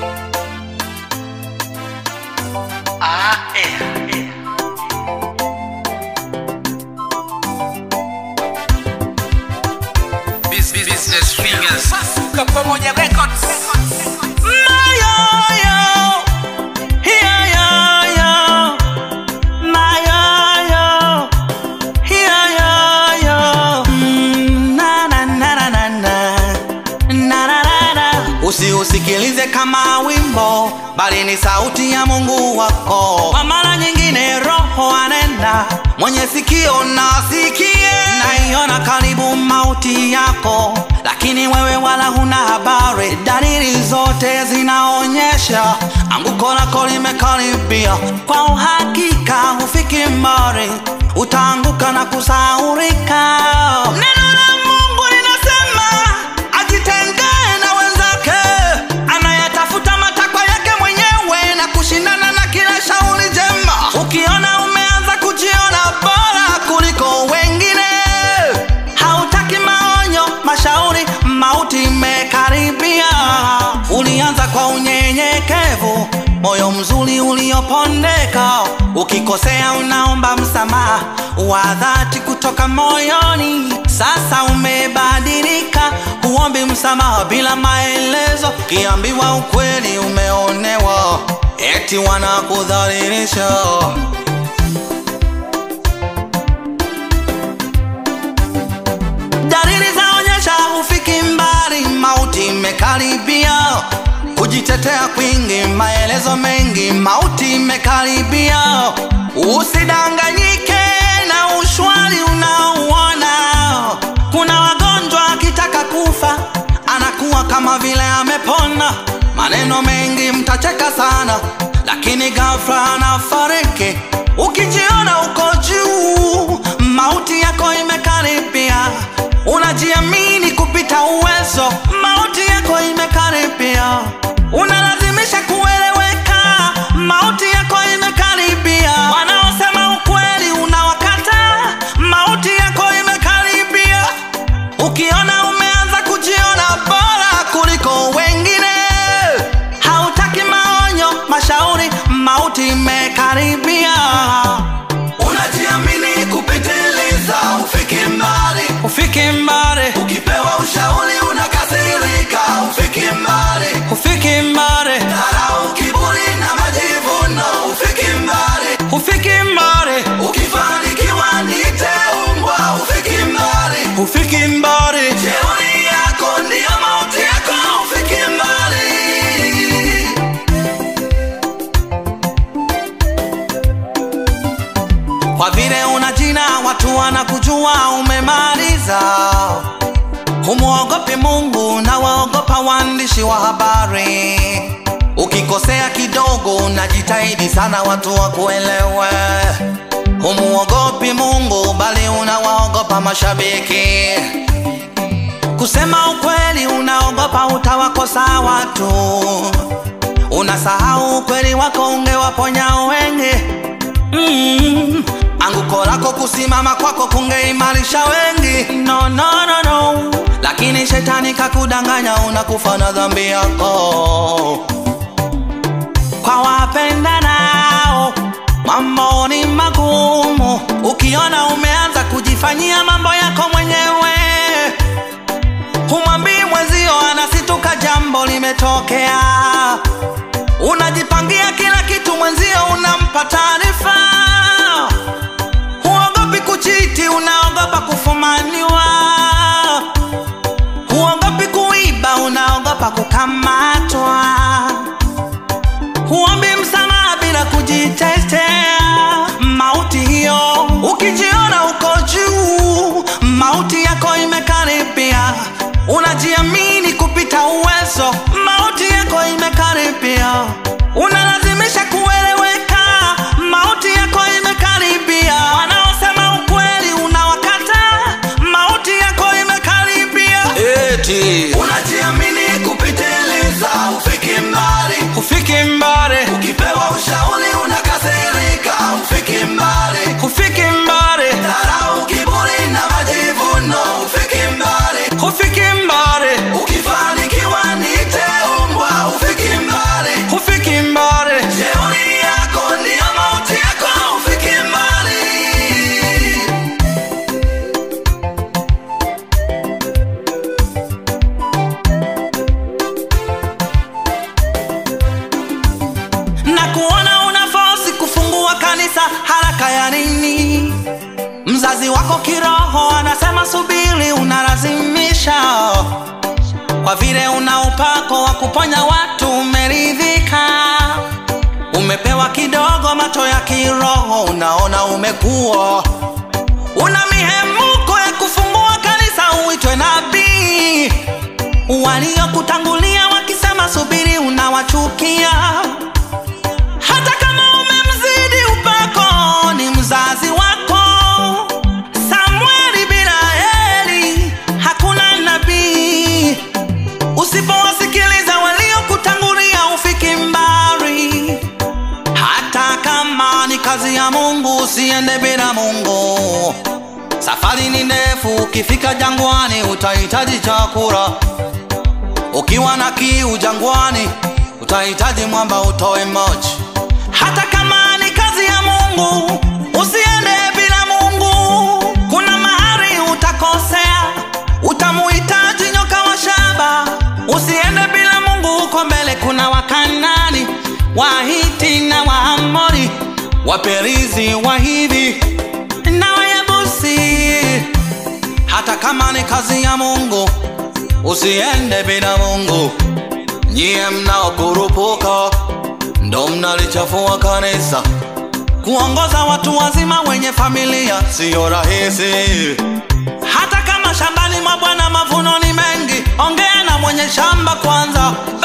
Business fingers. Pasuka pamoja records. Usiusikilize kama wimbo, bali ni sauti ya Mungu wako. Kwa mara nyingine Roho anena, mwenye sikio na asikie. Naiona karibu mauti yako, lakini wewe wala huna habari. Dalili zote zinaonyesha anguko lako limekaribia. Kwa uhakika hufiki mbali, utaanguka na kusahaulika. Neno la Mungu linasema ajitengee na wenzake, anayetafuta matakwa yake mwenyewe na kushindana na kila shauri jema. Ukiona umeanza kujiona bora kuliko wengine, hautaki maonyo, mashauri, mauti imekaribia. Ulianza kwa unyenyekevu, moyo mzuri uliopondeka. Ukikosea unaomba msamaha wa dhati kutoka moyoni. Sasa umebadilika, huombi msamaha bila maelezo. Kiambiwa ukweli umeonewa, eti wanakudhalilisha. Dalili zaonyesha hufiki mbali, mauti imekaribia. Kujitetea kwingi, maelezo mengi, mauti imekaribia. Usidanganyike na ushwari unaouona. Kuna wagonjwa akitaka kufa anakuwa kama vile amepona. Maneno mengi mtacheka sana, lakini ghafla anafariki. Ukijiona uko juu, mauti yako imekaribia. Unajiamini kupita uwezo, mauti yako imekaribia. Unalazimisha kueleweka, mauti yako imekaribia. Wanaosema ukweli unawakata, mauti yako imekaribia. Ukiona umeanza kujiona bora kuliko wengine, hautaki maonyo, mashauri, mauti imekaribia. Unajiamini kupitiliza, ufiki mbali, ufiki mbali. Ukipewa ushauri unakasirika, ufiki mbali, ufiki mbali. Dharau, kiburi na majivuno, ufiki mbali, ufiki mbali. Ukifanikiwa niite umbwa, ufiki mbali, ufiki mbali. Jeuri yako ndiyo mauti yako, ufiki mbali. Kwa vile una jina watu wanakujua umemaliza. Humuogopi Mungu na waogopa waandishi wa habari. Ukikosea kidogo unajitahidi sana watu wakuelewe. Humuogopi Mungu bali unawaogopa mashabiki. Kusema ukweli unaogopa utawakosa watu. Unasahau ukweli wako ungewaponya wengi. Anguko lako kusimama kwako kungeimarisha wengi. No, no, no, no. Lakini shetani kakudanganya, unakufa na dhambi yako. Kwa wapenda nao mambo ni magumu. Ukiona umeanza kujifanyia mambo yako mwenyewe, humwambii mwenzio, anasituka jambo limetokea. Unajipangia kila kitu, mwenzio unampa taarifa. Huogopi kuchiti, unaogopa kufumaniwa. Huogopi kuiba, unaogopa kukamatwa. Huombi msamaha bila kujitetea. Mauti hiyo, ukijiona uko juu, mauti yako imekaribia. Unajiamini kupita uwezo, mauti yako imekaribia. Unalazimisha kueleweka, mauti yako imekaribia. Wanaosema ukweli unawakata, mauti yako imekaribia. Eti unajiamini kupitiliza, ufiki mbali, ufiki mbali. Ukipewa ushauri unakasirika, ufiki mbali, ufiki mbali. Dharau, kiburi na majivuno, ufiki mbali, ufiki mbali. Ukifanikiwa niite umbwa, ufiki mbali. mzazi wako kiroho anasema subiri, unalazimisha. Kwa vile una upako wa kuponya watu umeridhika. Umepewa kidogo macho ya kiroho, unaona umekuwa. Una mihemuko ya kufungua kanisa uitwe nabii. Waliokutangulia wakisema subiri unawachukia. Hata kama umemzidi upako ni mzazi wako. Samueli bila Eli hakuna nabii. Usipowasikiliza waliokutangulia ufiki mbali. Hata kama ni kazi ya Mungu usiende bila Mungu. Safari ni ndefu, ukifika jangwani utahitaji chakula. Ukiwa na kiu jangwani utahitaji mwamba utoe maji. Hata kama ni kazi ya Mungu usiende bila Mungu. Kuna mahali utakosea, utamuhitaji nyoka wa shaba. Usiende bila Mungu. Uko mbele kuna Wakanani, Wahiti na Waamori, Waperizi, Wahivi na Wayebusi. Hata kama ni kazi ya Mungu usiende bila Mungu. Nyie mnaokurupuka ndo mnalichafua kanisa. Kuongoza watu wazima wenye familia siyo rahisi. Hata kama shambani mwa Bwana mavuno ni mengi, ongea na mwenye shamba kwanza.